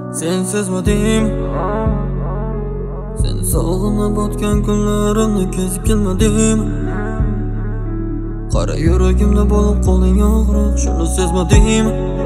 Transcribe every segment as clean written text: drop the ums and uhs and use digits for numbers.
Sen sezmadim, seni sog'inib o'tgan kunlarimni kezib kelmadim. Qara yuragimda bo'lib qolding og'riq, shuni sezmadim.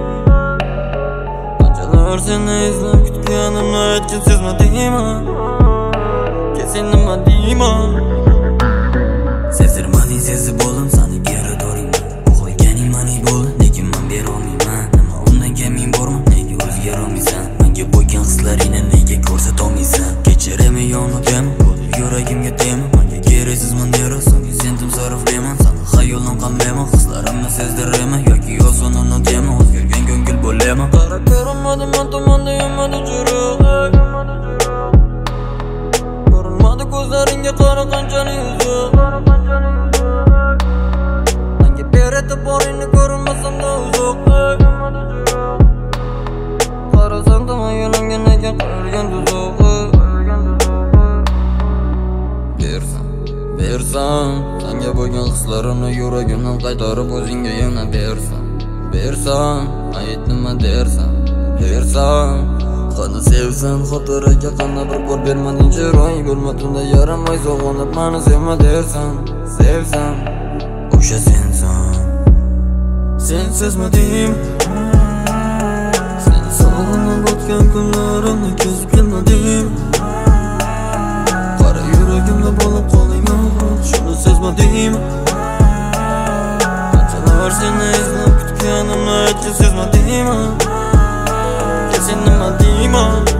Qanchalar seni izlab kutganimni aytgan sezmadim. Sen nima deyman? Sezdirmading, sezib bo'ldim seni yaradoringman. Bu qo'yganing mani bo'ldi, lekin men bera olmayman. Nima undan keyin bormi, nega o'zgara olmaysan? Menga bo'lgan hislaringni nega ko'rsata olmaysan? Kechirimi yonidam, yuragimga tema. Menga keraksizman dera, so'nggi sentim sarflayman. Seni xayolim qilmayman, hislarimni sezdiraman. Yoki yozini unutaman, o'zgargan ko'ngil bo'laman. Qara ko'rinmadim, men tomonda yonmadi jur'at. Ko'zlaringga qara qanchalik uzoq, menga beretib boringni ko'rinmasamda uzoq. Qarasam tomon yo'limga nega qo'yilgan tuzoq. Bersam senga bo'lgan hislarimni yuragimdan qaytarib o'zingga yana bersam ayt nima dersan. Qani sevsam xotiraga qana bir bor bermading chiroy. Bo'lmadimda yaramay sog'inib meni sevma dersan. Sevsam o'sha sensan. Sen sezmadim, seni sog'inib o'tgan kunlarimni kezib kelmadim. Qara yuragimda bo'lib qolding og'riq, shuni sezmadim. Qanchalar seni izlab kutganimni aytgan sezmadim. Sen nima deyman?